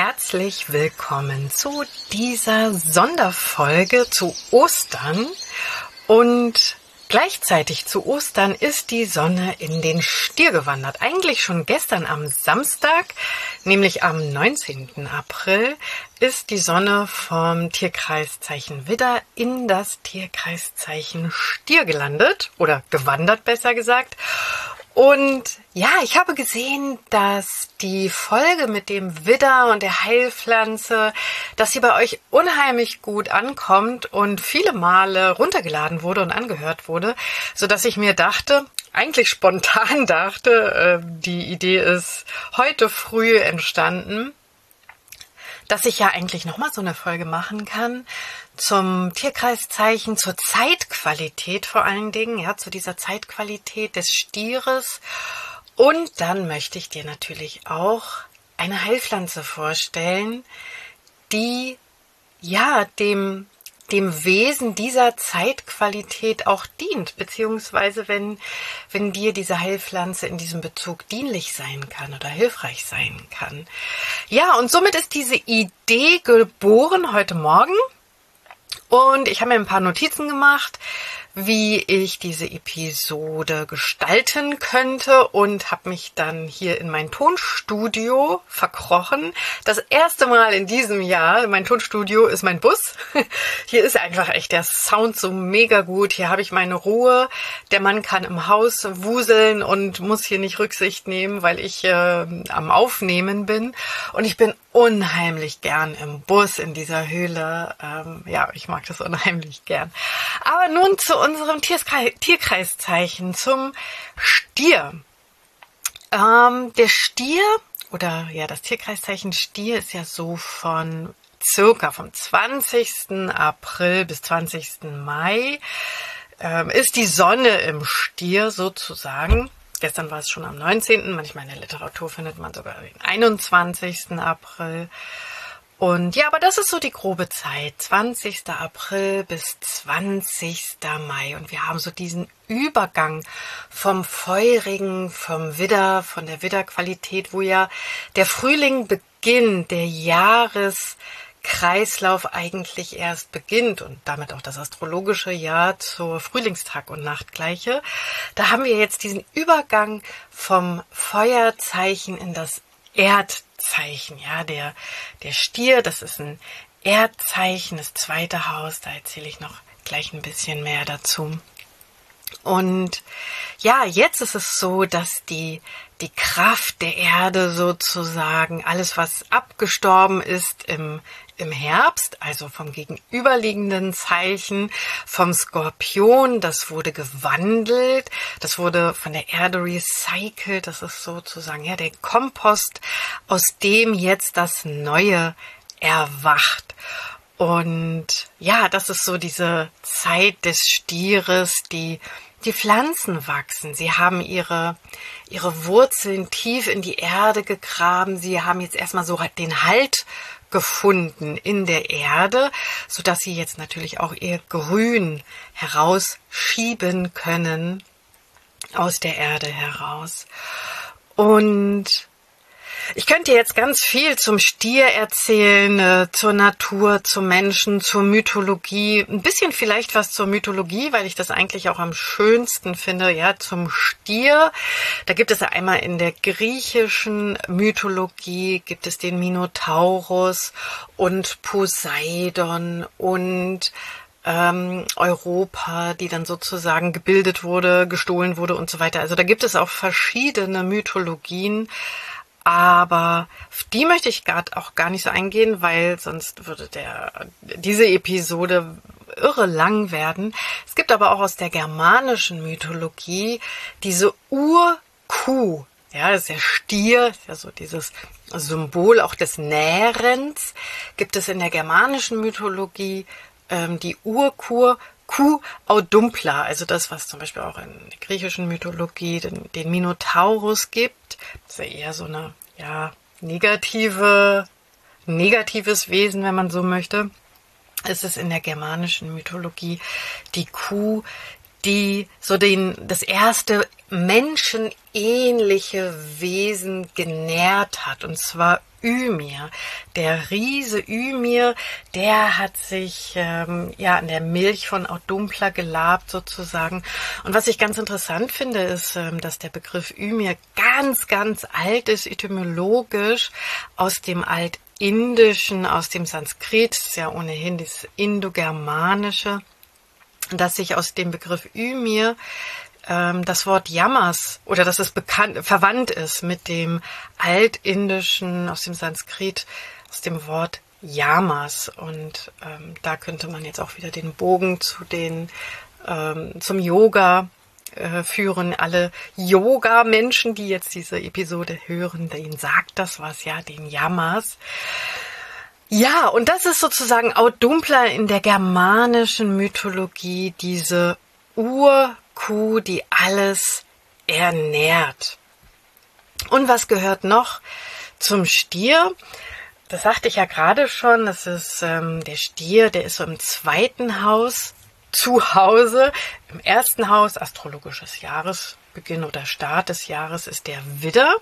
herzlich willkommen zu dieser Sonderfolge zu Ostern. Und gleichzeitig zu Ostern ist die Sonne in den Stier gewandert. Eigentlich schon gestern am Samstag, nämlich am 19. April, ist die Sonne vom Tierkreiszeichen Widder in das Tierkreiszeichen Stier gelandet oder gewandert, besser gesagt. Und ja, ich habe gesehen, dass die Folge mit dem Widder und der Heilpflanze, dass sie bei euch unheimlich gut ankommt und viele Male runtergeladen wurde und angehört wurde, sodass ich mir dachte, eigentlich spontan dachte, die Idee ist heute früh entstanden, dass ich ja eigentlich nochmal so eine Folge machen kann zum Tierkreiszeichen, zur Zeitqualität vor allen Dingen, ja, zu dieser Zeitqualität des Stieres. Und dann möchte ich dir natürlich auch eine Heilpflanze vorstellen, die ja dem Wesen dieser Zeitqualität auch dient, beziehungsweise wenn dir diese Heilpflanze in diesem Bezug dienlich sein kann oder hilfreich sein kann. Ja, und somit ist diese Idee geboren heute Morgen und ich habe mir ein paar Notizen gemacht, wie ich diese Episode gestalten könnte und habe mich dann hier in mein Tonstudio verkrochen. Das erste Mal in diesem Jahr, mein Tonstudio ist mein Bus. Hier ist einfach echt der Sound so mega gut. Hier habe ich meine Ruhe. Der Mann kann im Haus wuseln und muss hier nicht Rücksicht nehmen, weil ich am Aufnehmen bin. Und ich bin unheimlich gern im Bus in dieser Höhle. Ja, ich mag das unheimlich gern. Aber nun zu unserem Tierkreiszeichen, zum Stier. Der Stier oder ja, das Tierkreiszeichen Stier ist ja so vom 20. April bis 20. Mai ist die Sonne im Stier sozusagen. Gestern war es schon am 19. Manchmal in der Literatur findet man sogar den 21. April. Und ja, aber das ist so die grobe Zeit, 20. April bis 20. Mai. Und wir haben so diesen Übergang vom Feurigen, vom Widder, von der Widderqualität, wo ja der Frühling beginnt, der Jahreskreislauf eigentlich erst beginnt und damit auch das astrologische Jahr zur Frühlingstag- und Nachtgleiche. Da haben wir jetzt diesen Übergang vom Feuerzeichen in das Erdzeichen, ja, der Stier, das ist ein Erdzeichen, das zweite Haus, da erzähle ich noch gleich ein bisschen mehr dazu. Und ja, jetzt ist es so, dass die Kraft der Erde sozusagen, alles was abgestorben ist im Herbst, also vom gegenüberliegenden Zeichen, vom Skorpion, das wurde gewandelt, das wurde von der Erde recycelt, das ist sozusagen ja der Kompost, aus dem jetzt das Neue erwacht. Und ja, das ist so diese Zeit des Stieres, die Pflanzen wachsen. Sie haben ihre Wurzeln tief in die Erde gegraben. Sie haben jetzt erstmal so den Halt gefunden in der Erde, sodass sie jetzt natürlich auch ihr Grün herausschieben können aus der Erde heraus. Und ich könnte jetzt ganz viel zum Stier erzählen, zur Natur, zum Menschen, zur Mythologie. Ein bisschen vielleicht was zur Mythologie, weil ich das eigentlich auch am schönsten finde, ja, zum Stier. Da gibt es ja einmal in der griechischen Mythologie, gibt es den Minotaurus und Poseidon und Europa, die dann sozusagen gebildet wurde, gestohlen wurde und so weiter. Also da gibt es auch verschiedene Mythologien. Aber auf die möchte ich auch gar nicht so eingehen, weil sonst würde diese Episode irre lang werden. Es gibt aber auch aus der germanischen Mythologie diese Urkuh. Ja, das ist der Stier, ist ja so dieses Symbol auch des Nährens. Gibt es in der germanischen Mythologie die Urkuh, Kuh Audumpla, also das, was zum Beispiel auch in der griechischen Mythologie den Minotaurus gibt. Das ist ja eher so eine negatives Wesen, wenn man so möchte. Es ist in der germanischen Mythologie die Kuh, die so das erste menschenähnliche Wesen genährt hat, und zwar Ymir. Der Riese Ymir, der hat sich an der Milch von Audumbla gelabt sozusagen. Und was ich ganz interessant finde, ist, dass der Begriff Ymir ganz, ganz alt ist, etymologisch aus dem Altindischen, aus dem Sanskrit, das ist ja ohnehin das Indogermanische, dass sich aus dem Begriff Ymir das Wort Yamas oder dass es verwandt ist mit dem Altindischen aus dem Sanskrit, aus dem Wort Yamas. Und da könnte man jetzt auch wieder den Bogen zum Yoga führen. Alle Yoga-Menschen, die jetzt diese Episode hören, denen sagt das was, ja, den Yamas. Ja, und das ist sozusagen Audumbla in der germanischen Mythologie, diese Urkuh, die alles ernährt. Und was gehört noch zum Stier? Das sagte ich ja gerade schon, das ist der Stier, der ist so im zweiten Haus zu Hause. Im ersten Haus, astrologisches Jahresbeginn oder Start des Jahres, ist der Widder.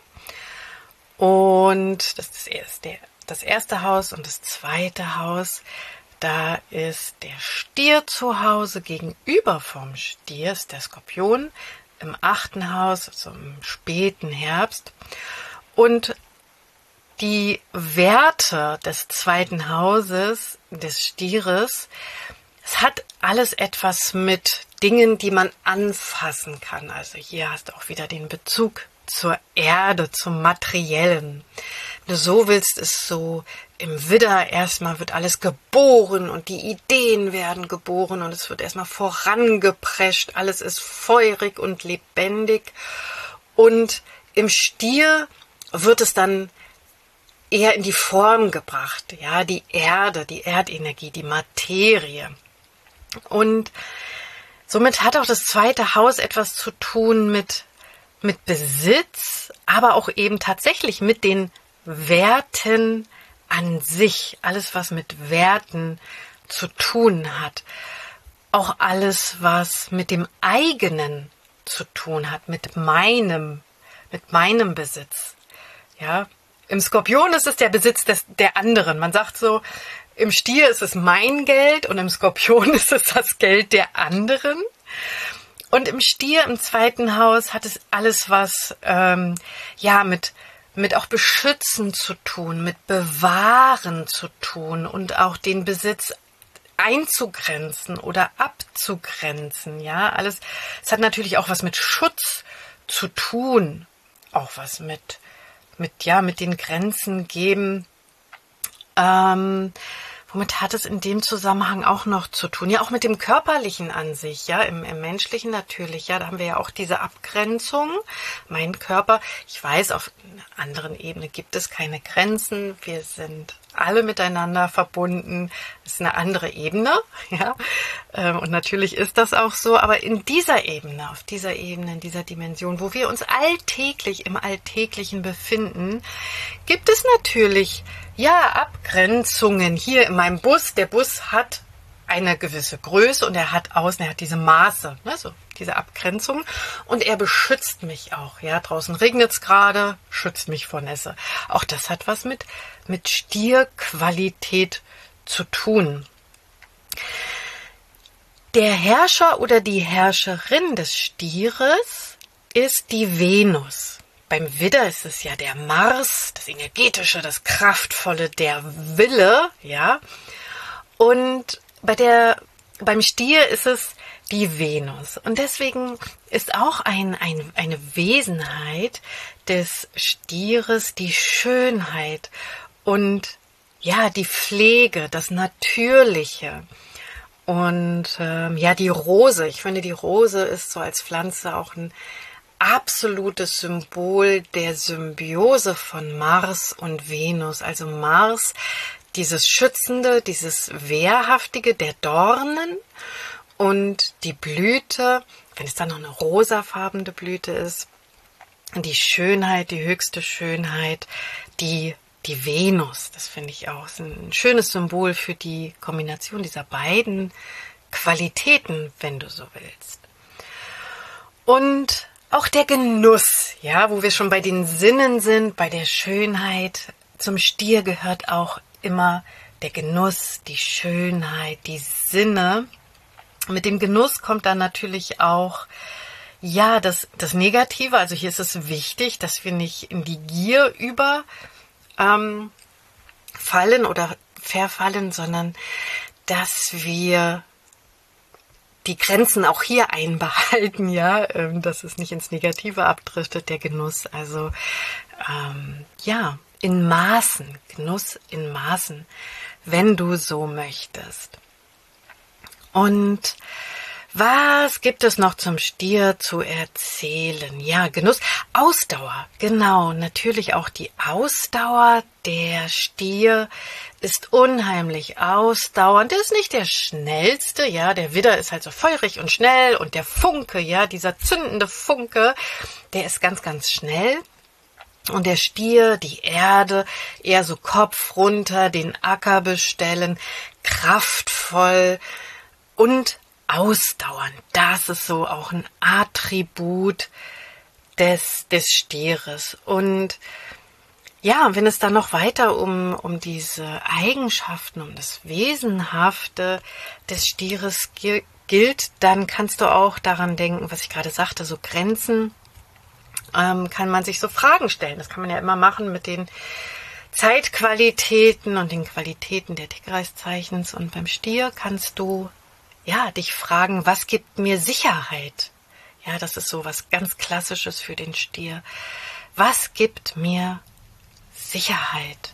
Und das ist das erste Haus und das zweite Haus. Da ist der Stier zu Hause, gegenüber vom Stier ist der Skorpion im 8. Haus, also im späten Herbst. Und die Werte des zweiten Hauses, des Stieres, es hat alles etwas mit Dingen, die man anfassen kann. Also hier hast du auch wieder den Bezug zur Erde, zum Materiellen. Wenn du so willst, ist so im Widder erstmal wird alles geboren und die Ideen werden geboren und es wird erstmal vorangeprescht. Alles ist feurig und lebendig. Und im Stier wird es dann eher in die Form gebracht. Ja, die Erde, die Erdenergie, die Materie. Und somit hat auch das zweite Haus etwas zu tun mit Besitz, aber auch eben tatsächlich mit den Werten an sich, alles was mit Werten zu tun hat, auch alles was mit dem eigenen zu tun hat, mit meinem Besitz. Ja, im Skorpion ist es der Besitz der anderen. Man sagt so, im Stier ist es mein Geld und im Skorpion ist es das Geld der anderen. Und im Stier, im zweiten Haus, hat es alles was mit auch Beschützen zu tun, mit Bewahren zu tun und auch den Besitz einzugrenzen oder abzugrenzen. Ja, alles. Es hat natürlich auch was mit Schutz zu tun, auch was mit den Grenzen geben. Womit hat es in dem Zusammenhang auch noch zu tun? Ja, auch mit dem Körperlichen an sich, ja, im Menschlichen natürlich, ja, da haben wir ja auch diese Abgrenzung. Mein Körper, ich weiß, auf einer anderen Ebene gibt es keine Grenzen, wir sind alle miteinander verbunden, das ist eine andere Ebene, ja, und natürlich ist das auch so, aber in dieser Ebene, auf dieser Ebene, in dieser Dimension, wo wir uns alltäglich im Alltäglichen befinden, gibt es natürlich Abgrenzungen. Hier in meinem Bus, der Bus hat eine gewisse Größe und er hat diese Maße, ne, so diese Abgrenzung und er beschützt mich auch. Ja, draußen regnet es gerade, schützt mich vor Nässe. Auch das hat was mit Stierqualität zu tun. Der Herrscher oder die Herrscherin des Stieres ist die Venus. Beim Widder ist es ja der Mars, das Energetische, das Kraftvolle, der Wille, ja. Und beim Stier ist es die Venus. Und deswegen ist auch eine Wesenheit des Stieres die Schönheit und die Pflege, das Natürliche. Und die Rose. Ich finde, die Rose ist so als Pflanze auch ein absolutes Symbol der Symbiose von Mars und Venus. Also Mars, dieses Schützende, dieses Wehrhaftige der Dornen und die Blüte, wenn es dann noch eine rosafarbene Blüte ist, die Schönheit, die höchste Schönheit, die Venus. Das finde ich auch ist ein schönes Symbol für die Kombination dieser beiden Qualitäten, wenn du so willst. Und auch der Genuss, ja, wo wir schon bei den Sinnen sind, bei der Schönheit zum Stier gehört auch immer der Genuss, die Schönheit, die Sinne. Mit dem Genuss kommt dann natürlich auch, ja, das Negative. Also hier ist es wichtig, dass wir nicht in die Gier fallen oder verfallen, sondern dass wir die Grenzen auch hier einbehalten, ja, dass es nicht ins Negative abdriftet, der Genuss. Also ja, in Maßen, Genuss in Maßen, wenn du so möchtest. Und was gibt es noch zum Stier zu erzählen? Ja, Genuss, Ausdauer, genau, natürlich auch die Ausdauer. Der Stier ist unheimlich ausdauernd. Der ist nicht der schnellste, ja, der Widder ist halt so feurig und schnell und der Funke, ja, dieser zündende Funke, der ist ganz, ganz schnell. Und der Stier, die Erde, eher so Kopf runter, den Acker bestellen, kraftvoll und ausdauernd. Das ist so auch ein Attribut des Stieres. Und ja, wenn es dann noch weiter um diese Eigenschaften, um das Wesenhafte des Stieres gilt, dann kannst du auch daran denken, was ich gerade sagte, so Grenzen, kann man sich so Fragen stellen. Das kann man ja immer machen mit den Zeitqualitäten und den Qualitäten der Tierkreiszeichens. Und beim Stier kannst du ja dich fragen, was gibt mir Sicherheit? Ja, das ist so was ganz Klassisches für den Stier. Was gibt mir Sicherheit?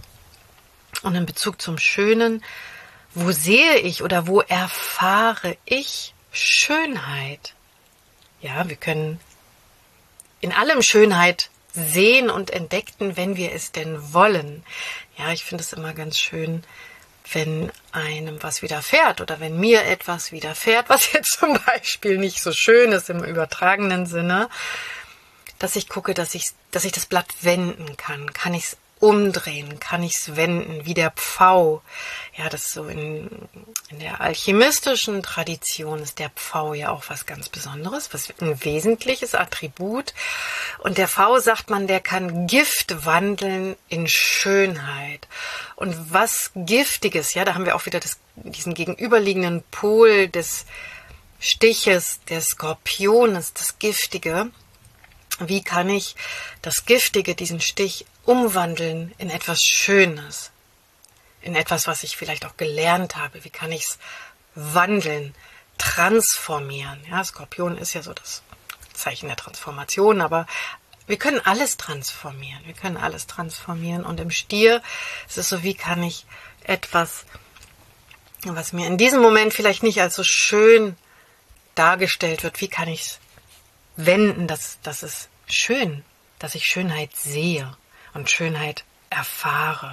Und in Bezug zum Schönen, wo sehe ich oder wo erfahre ich Schönheit? Ja, wir können in allem Schönheit sehen und entdecken, wenn wir es denn wollen. Ja, ich finde es immer ganz schön, wenn einem was widerfährt oder wenn mir etwas widerfährt, was jetzt zum Beispiel nicht so schön ist im übertragenen Sinne, dass ich gucke, dass ich das Blatt wenden kann. Kann ich es umdrehen? Kann ich es wenden? Wie der Pfau. Ja, das ist so in der alchemistischen Tradition ist der Pfau ja auch was ganz Besonderes, was ein wesentliches Attribut. Und der Pfau, sagt man, der kann Gift wandeln in Schönheit. Und was Giftiges, ja, da haben wir auch wieder diesen gegenüberliegenden Pol des Stiches, des Skorpiones, das Giftige. Wie kann ich das Giftige, diesen Stich, umwandeln in etwas Schönes? In etwas, was ich vielleicht auch gelernt habe. Wie kann ich es wandeln, transformieren? Ja, Skorpion ist ja so das Zeichen der Transformation, aber wir können alles transformieren. Wir können alles transformieren. Und im Stier ist es so, wie kann ich etwas, was mir in diesem Moment vielleicht nicht als so schön dargestellt wird, wie kann ich es wenden, dass es schön, dass ich Schönheit sehe und Schönheit erfahre.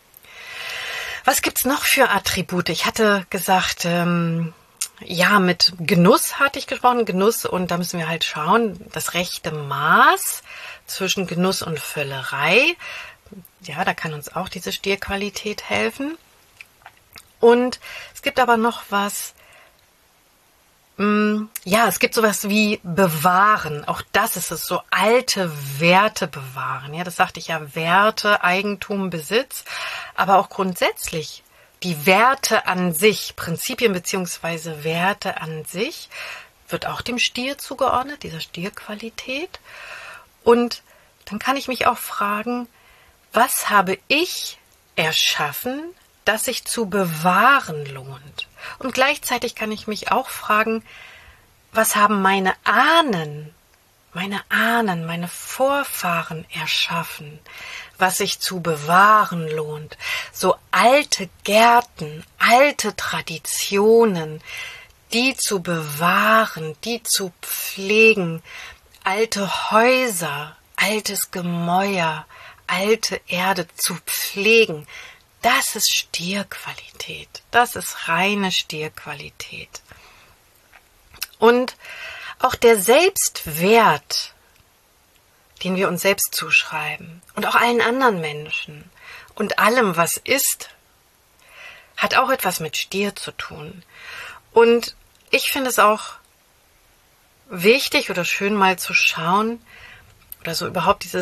Was gibt's noch für Attribute? Ich hatte gesagt, ja, mit Genuss hatte ich gesprochen, Genuss, und da müssen wir halt schauen, das rechte Maß zwischen Genuss und Völlerei. Ja, da kann uns auch diese Stierqualität helfen. Und es gibt aber noch was, ja, es gibt sowas wie bewahren. Auch das ist es, so alte Werte bewahren. Ja, das sagte ich ja, Werte, Eigentum, Besitz, aber auch grundsätzlich die Werte an sich, Prinzipien beziehungsweise Werte an sich, wird auch dem Stier zugeordnet, dieser Stierqualität. Und dann kann ich mich auch fragen, was habe ich erschaffen, das sich zu bewahren lohnt? Und gleichzeitig kann ich mich auch fragen, was haben meine Ahnen, meine Vorfahren erschaffen, was sich zu bewahren lohnt? So alte Gärten, alte Traditionen, die zu bewahren, die zu pflegen, alte Häuser, altes Gemäuer, alte Erde zu pflegen. Das ist Stierqualität. Das ist reine Stierqualität. Und auch der Selbstwert, den wir uns selbst zuschreiben und auch allen anderen Menschen und allem, was ist, hat auch etwas mit Stier zu tun. Und ich finde es auch wichtig oder schön mal zu schauen oder so überhaupt dieses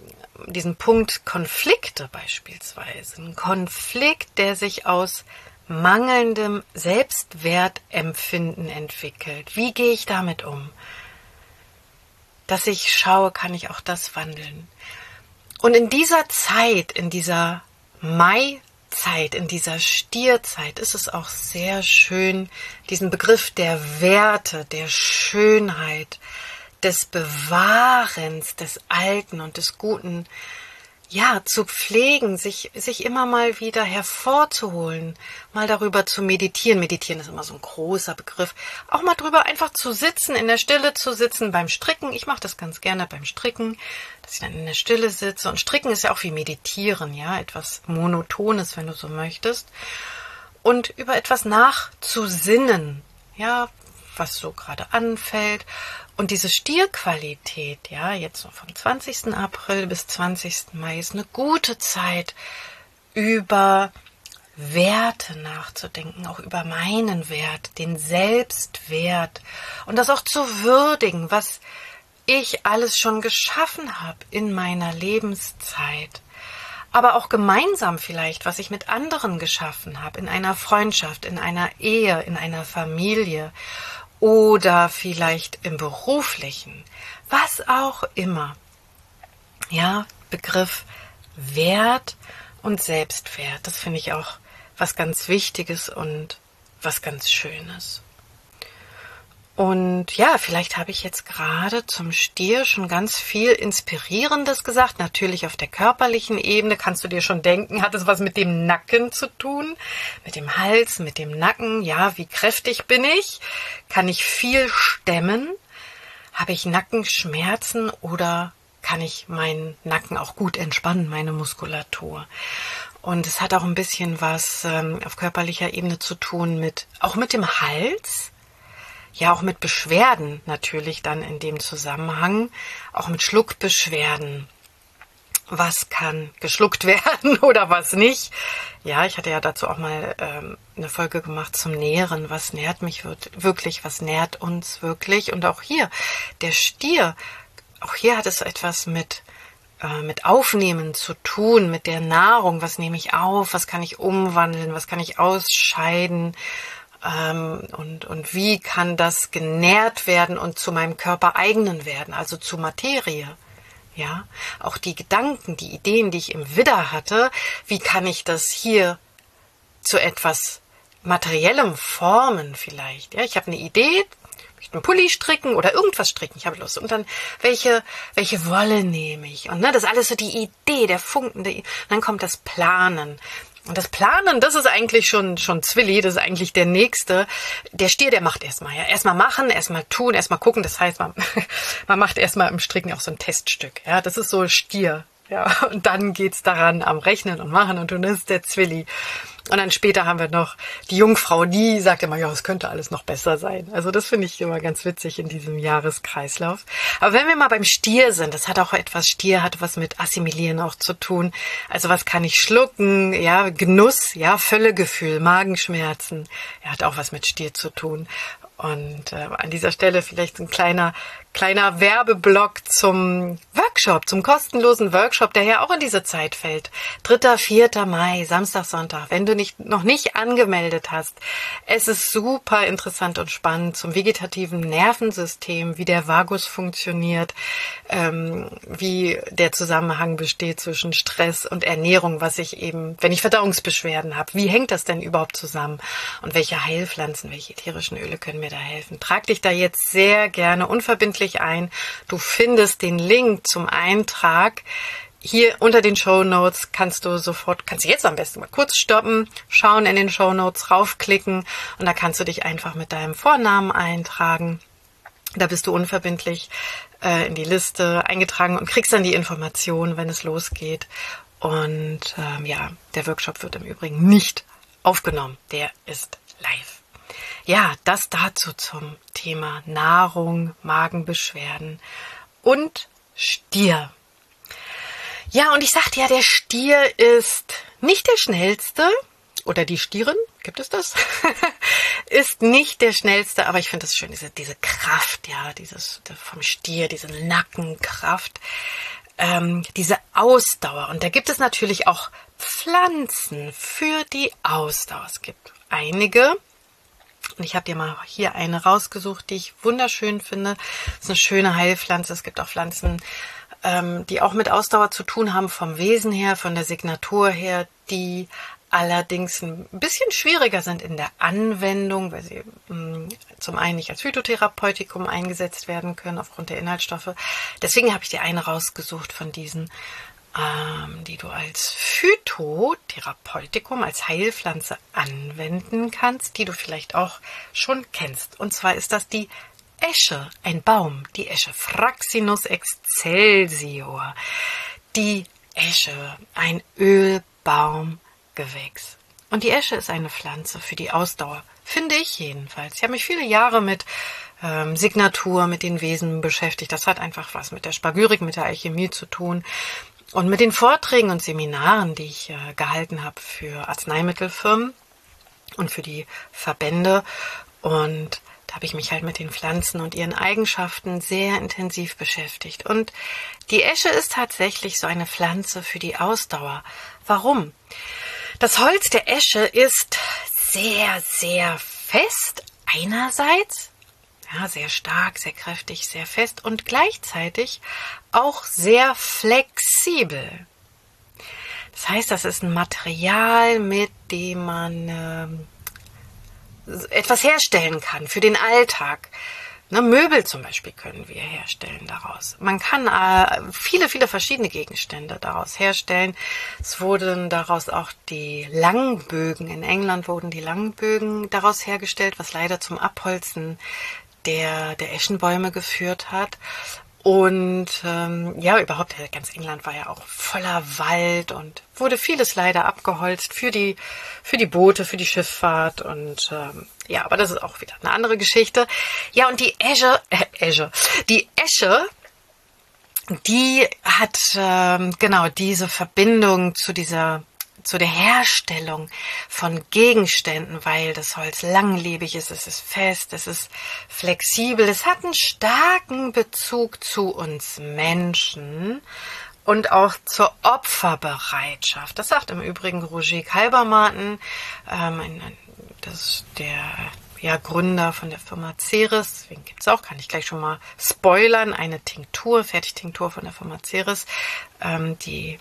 diesen Punkt Konflikte beispielsweise. Ein Konflikt, der sich aus mangelndem Selbstwertempfinden entwickelt. Wie gehe ich damit um? Dass ich schaue, kann ich auch das wandeln? Und in dieser Zeit, in dieser Mai-Zeit, in dieser Stierzeit ist es auch sehr schön, diesen Begriff der Werte, der Schönheit, des Bewahrens des Alten und des Guten, ja, zu pflegen, sich immer mal wieder hervorzuholen, mal darüber zu meditieren. Meditieren ist immer so ein großer Begriff. Auch mal drüber einfach zu sitzen, in der Stille zu sitzen beim Stricken. Ich mache das ganz gerne beim Stricken, dass ich dann in der Stille sitze. Und Stricken ist ja auch wie Meditieren, ja, etwas Monotones, wenn du so möchtest. Und über etwas nachzusinnen, ja, was so gerade anfällt. Und diese Stierqualität, ja, jetzt so vom 20. April bis 20. Mai ist eine gute Zeit, über Werte nachzudenken, auch über meinen Wert, den Selbstwert und das auch zu würdigen, was ich alles schon geschaffen habe in meiner Lebenszeit. Aber auch gemeinsam vielleicht, was ich mit anderen geschaffen habe, in einer Freundschaft, in einer Ehe, in einer Familie. Oder vielleicht im Beruflichen, was auch immer. Ja, Begriff Wert und Selbstwert, das finde ich auch was ganz Wichtiges und was ganz Schönes. Und ja, vielleicht habe ich jetzt gerade zum Stier schon ganz viel Inspirierendes gesagt. Natürlich auf der körperlichen Ebene kannst du dir schon denken, hat es was mit dem Nacken zu tun, mit dem Hals, mit dem Nacken. Ja, wie kräftig bin ich? Kann ich viel stemmen? Habe ich Nackenschmerzen oder kann ich meinen Nacken auch gut entspannen, meine Muskulatur? Und es hat auch ein bisschen was auf körperlicher Ebene zu tun auch mit dem Hals. Ja, auch mit Beschwerden natürlich dann in dem Zusammenhang, auch mit Schluckbeschwerden. Was kann geschluckt werden oder was nicht? Ja, ich hatte ja dazu auch mal eine Folge gemacht zum Nähren. Was nährt mich wirklich? Was nährt uns wirklich? Und auch hier, der Stier, auch hier hat es etwas mit Aufnehmen zu tun, mit der Nahrung. Was nehme ich auf? Was kann ich umwandeln? Was kann ich ausscheiden? Und wie kann das genährt werden und zu meinem Körper eigenen werden, also zu Materie. Ja, auch die Gedanken, die Ideen, die ich im Widder hatte, wie kann ich das hier zu etwas Materiellem formen vielleicht? Ja, ich habe eine Idee, ich möchte einen Pulli stricken oder irgendwas stricken, ich habe Lust. Und dann, welche Wolle nehme ich? Und das ist alles so die Idee, der Funken. Dann kommt das Planen. Und das Planen, das ist eigentlich schon Zwilli, das ist eigentlich der Nächste. Der Stier, der macht erstmal, ja. Erstmal machen, erstmal tun, erstmal gucken. Das heißt, man macht erstmal im Stricken auch so ein Teststück, ja. Das ist so Stier, ja. Und dann geht's daran am Rechnen und Machen und tun, das ist der Zwilli. Und dann später haben wir noch die Jungfrau, die sagt immer, ja, es könnte alles noch besser sein. Also das finde ich immer ganz witzig in diesem Jahreskreislauf. Aber wenn wir mal beim Stier sind, das hat auch etwas, Stier hat was mit Assimilieren auch zu tun. Also was kann ich schlucken? Ja, Genuss, ja, Völlegefühl, Magenschmerzen. Er hat auch was mit Stier zu tun. Und an dieser Stelle vielleicht ein kleiner Werbeblock zum Workshop, zum kostenlosen Workshop, der ja auch in diese Zeit fällt. 3., 4. Mai, Samstag, Sonntag. Wenn du noch nicht angemeldet hast, es ist super interessant und spannend zum vegetativen Nervensystem, wie der Vagus funktioniert, wie der Zusammenhang besteht zwischen Stress und Ernährung, was ich eben, wenn ich Verdauungsbeschwerden habe, wie hängt das denn überhaupt zusammen? Und welche Heilpflanzen, welche ätherischen Öle können mir da helfen? Trag dich da jetzt sehr gerne unverbindlich ein. Du findest den Link zum Eintrag hier unter den Shownotes. Kannst du jetzt am besten mal kurz stoppen, schauen in den Shownotes, raufklicken und da kannst du dich einfach mit deinem Vornamen eintragen. Da bist du unverbindlich in die Liste eingetragen und kriegst dann die Informationen, wenn es losgeht. Und der Workshop wird im Übrigen nicht aufgenommen. Der ist live. Ja, das dazu zum Thema Nahrung, Magenbeschwerden und Stier. Ja, und ich sagte ja, der Stier ist nicht der schnellste, oder die Stieren, gibt es das? Ist nicht der schnellste, aber ich finde es schön, diese Kraft, ja, vom Stier, diese Nackenkraft, diese Ausdauer. Und da gibt es natürlich auch Pflanzen für die Ausdauer. Es gibt einige. Und ich habe dir mal hier eine rausgesucht, die ich wunderschön finde. Das ist eine schöne Heilpflanze. Es gibt auch Pflanzen, die auch mit Ausdauer zu tun haben, vom Wesen her, von der Signatur her, die allerdings ein bisschen schwieriger sind in der Anwendung, weil sie zum einen nicht als Phytotherapeutikum eingesetzt werden können aufgrund der Inhaltsstoffe. Deswegen habe ich dir eine rausgesucht von diesen, die du als Phytotherapeutikum, als Heilpflanze anwenden kannst, die du vielleicht auch schon kennst. Und zwar ist das die Esche, ein Baum, die Esche, Fraxinus excelsior. Die Esche, ein Ölbaumgewächs. Und die Esche ist eine Pflanze für die Ausdauer, finde ich jedenfalls. Ich habe mich viele Jahre mit Signatur, mit den Wesen beschäftigt. Das hat einfach was mit der Spagyrik, mit der Alchemie zu tun. Und mit den Vorträgen und Seminaren, die ich gehalten habe für Arzneimittelfirmen und für die Verbände. Und da habe ich mich halt mit den Pflanzen und ihren Eigenschaften sehr intensiv beschäftigt. Und die Esche ist tatsächlich so eine Pflanze für die Ausdauer. Warum? Das Holz der Esche ist sehr, sehr fest einerseits, ja, sehr stark, sehr kräftig, sehr fest und gleichzeitig auch sehr flexibel. Das heißt, das ist ein Material, mit dem man etwas herstellen kann für den Alltag. Ne, Möbel zum Beispiel können wir herstellen daraus. Man kann viele, viele verschiedene Gegenstände daraus herstellen. Es wurden daraus auch die Langbögen. In England wurden die Langbögen daraus hergestellt, was leider zum Abholzen der Eschenbäume geführt hat. Und ja, überhaupt ganz England war ja auch voller Wald und wurde vieles leider abgeholzt für die Boote, für die Schifffahrt und ja, aber das ist auch wieder eine andere Geschichte. Ja, und die Esche, die hat genau diese Verbindung zu der Herstellung von Gegenständen, weil das Holz langlebig ist, es ist fest, es ist flexibel, es hat einen starken Bezug zu uns Menschen und auch zur Opferbereitschaft. Das sagt im Übrigen Roger Kalbermaten, das ist der Gründer von der Firma Ceres, deswegen gibt's auch, kann ich gleich schon mal spoilern, eine Fertigtinktur von der Firma Ceres, die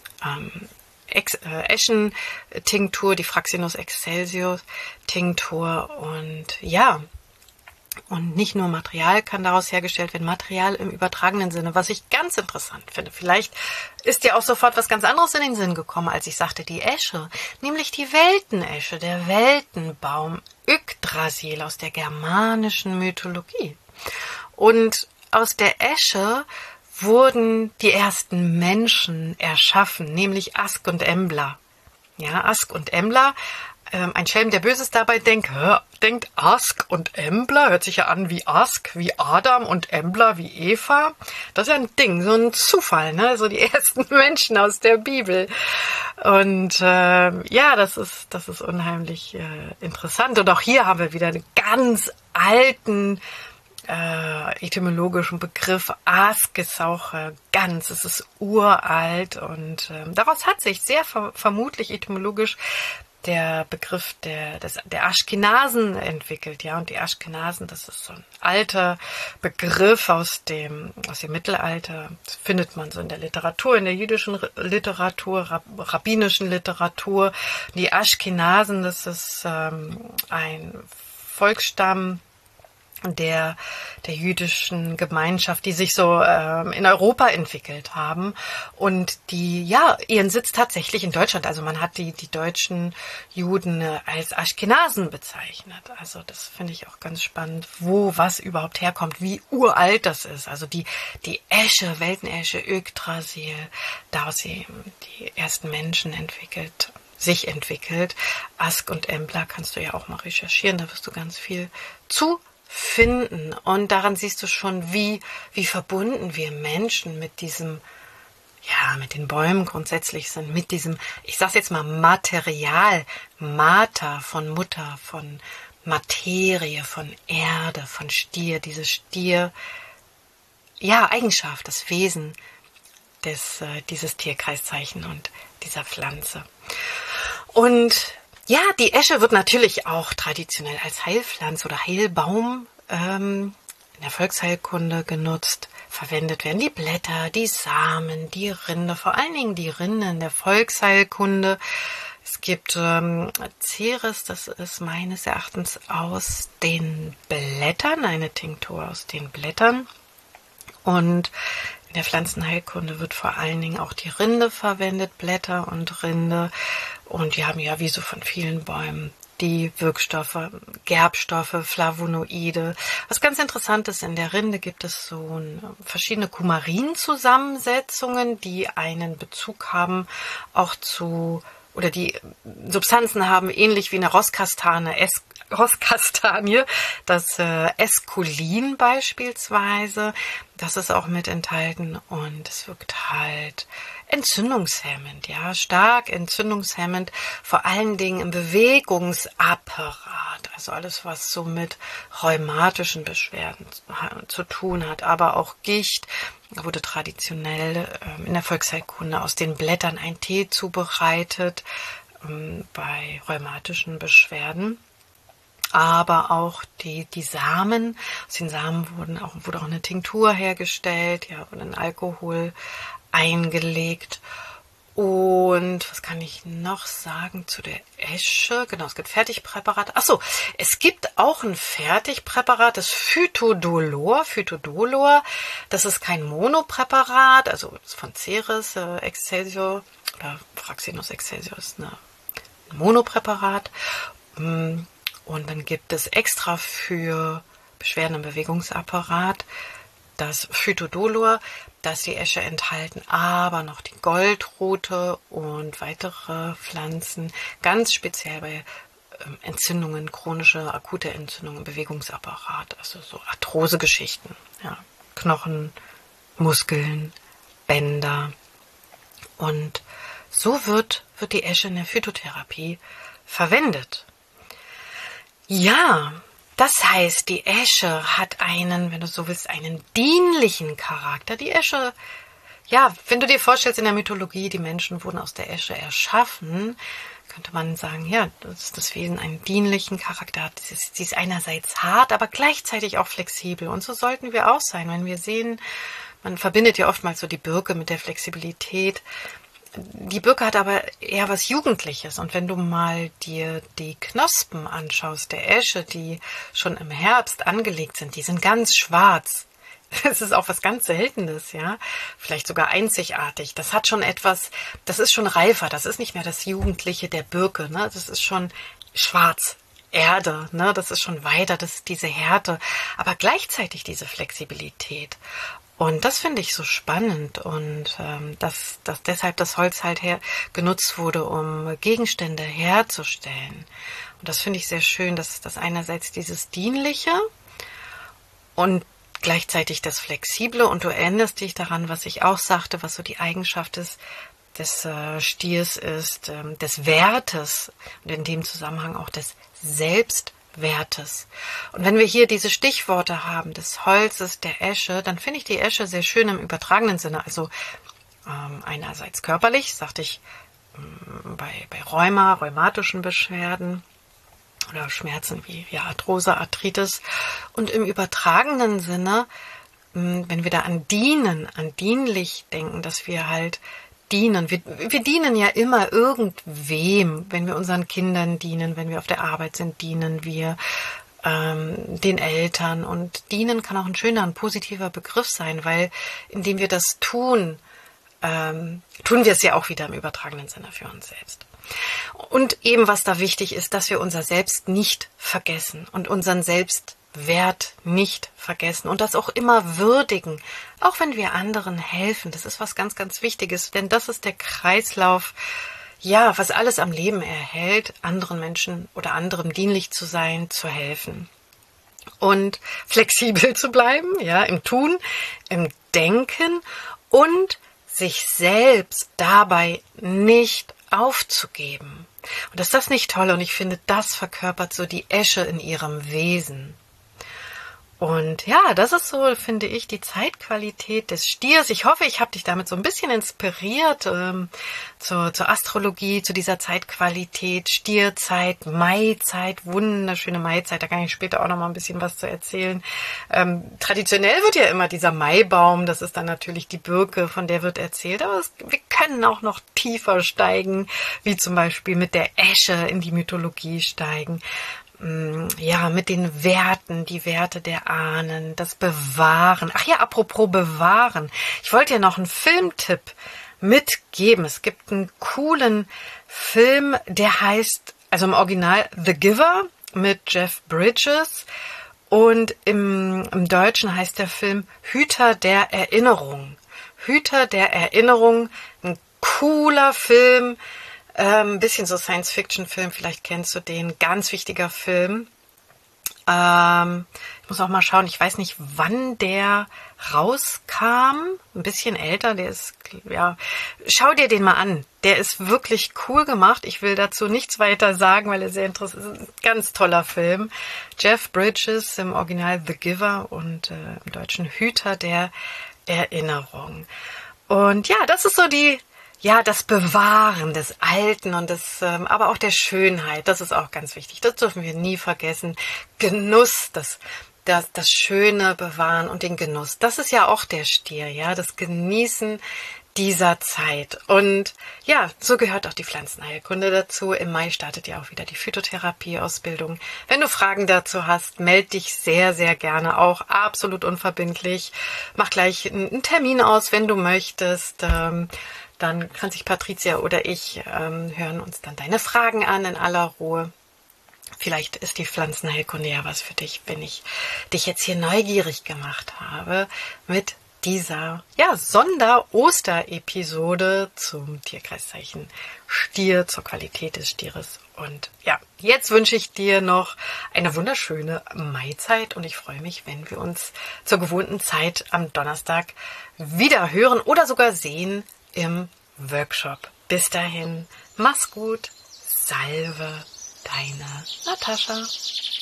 Eschentinktur, die Fraxinus excelsior Tinktur und ja, und nicht nur Material kann daraus hergestellt werden, Material im übertragenen Sinne, was ich ganz interessant finde. Vielleicht ist dir auch sofort was ganz anderes in den Sinn gekommen, als ich sagte, die Esche, nämlich die Weltenesche, der Weltenbaum Yggdrasil aus der germanischen Mythologie. Und aus der Esche wurden die ersten Menschen erschaffen, nämlich Ask und Embla. Ja, Ask und Embla, ein Schelm, der Böses dabei denkt Ask und Embla, hört sich ja an wie Ask, wie Adam und Embla wie Eva. Das ist ja ein Ding, so ein Zufall, ne? So die ersten Menschen aus der Bibel. Und ja, das ist unheimlich interessant. Und auch hier haben wir wieder einen ganz alten etymologischen Begriff. Ask ist auch es ist uralt und daraus hat sich sehr vermutlich etymologisch der Begriff der Aschkenasen entwickelt, ja, und die Aschkenasen, das ist so ein alter Begriff aus dem Mittelalter, das findet man so in der Literatur, in der jüdischen Literatur, rabbinischen Literatur. Die Aschkenasen, das ist ein Volksstamm der jüdischen Gemeinschaft, die sich so in Europa entwickelt haben und die ja ihren Sitz tatsächlich in Deutschland, also man hat die deutschen Juden als Aschkenasen bezeichnet. Also das finde ich auch ganz spannend, wo was überhaupt herkommt, wie uralt das ist. Also die Esche, Weltenesche, Yggdrasil, daraus die ersten Menschen sich entwickelt. Ask und Embla kannst du ja auch mal recherchieren, da wirst du ganz viel zu finden. Und daran siehst du schon, wie verbunden wir Menschen mit diesem ja, mit den Bäumen grundsätzlich sind, mit diesem, ich sag's jetzt mal, Material, Mater von Mutter, von Materie, von Erde, von Stier, diese Stier, ja, Eigenschaft, das Wesen dieses Tierkreiszeichen und dieser Pflanze. Und ja, die Esche wird natürlich auch traditionell als Heilpflanze oder Heilbaum in der Volksheilkunde genutzt. Verwendet werden die Blätter, die Samen, die Rinde, vor allen Dingen die Rinde in der Volksheilkunde. Es gibt Ceres, das ist meines Erachtens aus den Blättern, eine Tinktur aus den Blättern. Und in der Pflanzenheilkunde wird vor allen Dingen auch die Rinde verwendet, Blätter und Rinde. Und wir haben ja wie so von vielen Bäumen die Wirkstoffe, Gerbstoffe, Flavonoide. Was ganz interessant ist, in der Rinde gibt es so verschiedene Kumarin-Zusammensetzungen, die einen Bezug haben auch zu, oder die Substanzen haben, ähnlich wie eine Rosskastanie, das Esculin beispielsweise, das ist auch mit enthalten und es wirkt halt entzündungshemmend, ja, stark entzündungshemmend, vor allen Dingen im Bewegungsapparat, also alles, was so mit rheumatischen Beschwerden zu tun hat, aber auch Gicht. Wurde traditionell in der Volksheilkunde aus den Blättern ein Tee zubereitet bei rheumatischen Beschwerden. Aber auch die Samen, aus den Samen wurde auch eine Tinktur hergestellt, ja, und ein Alkohol eingelegt. Und was kann ich noch sagen zu der Esche? Genau, es gibt Fertigpräparate. Achso, es gibt auch ein Fertigpräparat, das Phytodolor. Phytodolor, das ist kein Monopräparat, also von Ceres Excelsior oder Fraxinus Excelsior ist ein Monopräparat. Und dann gibt es extra für Beschwerden im Bewegungsapparat das Phytodolor, das die Esche enthalten, aber noch die Goldrute und weitere Pflanzen, ganz speziell bei Entzündungen, chronische, akute Entzündungen im Bewegungsapparat, also so Arthrose-Geschichten, ja, Knochen, Muskeln, Bänder. Und so wird die Esche in der Phytotherapie verwendet. Ja, das heißt, die Esche hat einen, wenn du so willst, einen dienlichen Charakter. Die Esche, ja, wenn du dir vorstellst, in der Mythologie, die Menschen wurden aus der Esche erschaffen, könnte man sagen, ja, das Wesen einen dienlichen Charakter hat. Sie ist einerseits hart, aber gleichzeitig auch flexibel. Und so sollten wir auch sein, wenn wir sehen, man verbindet ja oftmals so die Birke mit der Flexibilität. Die Birke hat aber eher was Jugendliches. Und wenn du mal dir die Knospen anschaust, der Esche, die schon im Herbst angelegt sind, die sind ganz schwarz. Das ist auch was ganz Seltenes, ja. Vielleicht sogar einzigartig. Das hat schon etwas, das ist schon reifer. Das ist nicht mehr das Jugendliche der Birke, ne? Das ist schon schwarz. Erde, ne? Das ist schon weiter, das ist diese Härte. Aber gleichzeitig diese Flexibilität. Und das finde ich so spannend und dass deshalb das Holz halt genutzt wurde, um Gegenstände herzustellen. Und das finde ich sehr schön, dass das einerseits dieses Dienliche und gleichzeitig das Flexible. Und du erinnerst dich daran, was ich auch sagte, was so die Eigenschaft des Stiers ist, des Wertes und in dem Zusammenhang auch des Selbstwertes. Und wenn wir hier diese Stichworte haben, des Holzes, der Esche, dann finde ich die Esche sehr schön im übertragenen Sinne. Also einerseits körperlich, sagte ich, bei rheumatischen Beschwerden oder Schmerzen wie ja, Arthrose, Arthritis. Und im übertragenen Sinne, wenn wir da an dienlich denken, dass wir halt dienen. Wir dienen ja immer irgendwem, wenn wir unseren Kindern dienen, wenn wir auf der Arbeit sind, dienen wir den Eltern. Und dienen kann auch ein schöner, ein positiver Begriff sein, weil indem wir das tun, tun wir es ja auch wieder im übertragenen Sinne für uns selbst. Und eben, was da wichtig ist, dass wir unser Selbst nicht vergessen und unseren Selbstwert nicht vergessen und das auch immer würdigen, auch wenn wir anderen helfen. Das ist was ganz, ganz Wichtiges, denn das ist der Kreislauf, ja, was alles am Leben erhält, anderen Menschen oder anderem dienlich zu sein, zu helfen. Und flexibel zu bleiben, ja, im Tun, im Denken und sich selbst dabei nicht aufzugeben. Und ist das nicht toll? Und ich finde, das verkörpert so die Esche in ihrem Wesen. Und ja, das ist so, finde ich, die Zeitqualität des Stiers. Ich hoffe, ich habe dich damit so ein bisschen inspiriert zur Astrologie, zu dieser Zeitqualität, Stierzeit, Maizeit, wunderschöne Maizeit. Da kann ich später auch noch mal ein bisschen was zu erzählen. Traditionell wird ja immer dieser Maibaum, das ist dann natürlich die Birke, von der wird erzählt. Aber wir können auch noch tiefer steigen, wie zum Beispiel mit der Esche in die Mythologie steigen. Ja, mit den Werten, die Werte der Ahnen, das Bewahren. Ach ja, apropos Bewahren. Ich wollte dir noch einen Filmtipp mitgeben. Es gibt einen coolen Film, der heißt, also im Original The Giver mit Jeff Bridges und im Deutschen heißt der Film Hüter der Erinnerung. Hüter der Erinnerung, ein cooler Film. Ein bisschen so Science-Fiction-Film, vielleicht kennst du den, ganz wichtiger Film. Ich muss auch mal schauen, ich weiß nicht, wann der rauskam, ein bisschen älter, der ist, ja, schau dir den mal an, der ist wirklich cool gemacht, ich will dazu nichts weiter sagen, weil er sehr interessant ist, ein ganz toller Film. Jeff Bridges, im Original The Giver und im Deutschen Hüter der Erinnerung. Und ja, das ist so das Bewahren des Alten und aber auch der Schönheit, das ist auch ganz wichtig. Das dürfen wir nie vergessen. Genuss, das Schöne bewahren und den Genuss. Das ist ja auch der Stier, ja, das Genießen dieser Zeit. Und ja, so gehört auch die Pflanzenheilkunde dazu. Im Mai startet ja auch wieder die Phytotherapie-Ausbildung. Wenn du Fragen dazu hast, melde dich sehr, sehr gerne auch. Absolut unverbindlich. Mach gleich einen Termin aus, wenn du möchtest. Dann kann sich Patricia oder ich hören uns dann deine Fragen an in aller Ruhe. Vielleicht ist die Pflanzenheilkunde ja was für dich, wenn ich dich jetzt hier neugierig gemacht habe mit dieser Sonder-Oster-Episode zum Tierkreiszeichen Stier, zur Qualität des Stieres. Und ja, jetzt wünsche ich dir noch eine wunderschöne Maizeit und ich freue mich, wenn wir uns zur gewohnten Zeit am Donnerstag wieder hören oder sogar sehen im Workshop. Bis dahin, mach's gut, Salve, deine Natascha.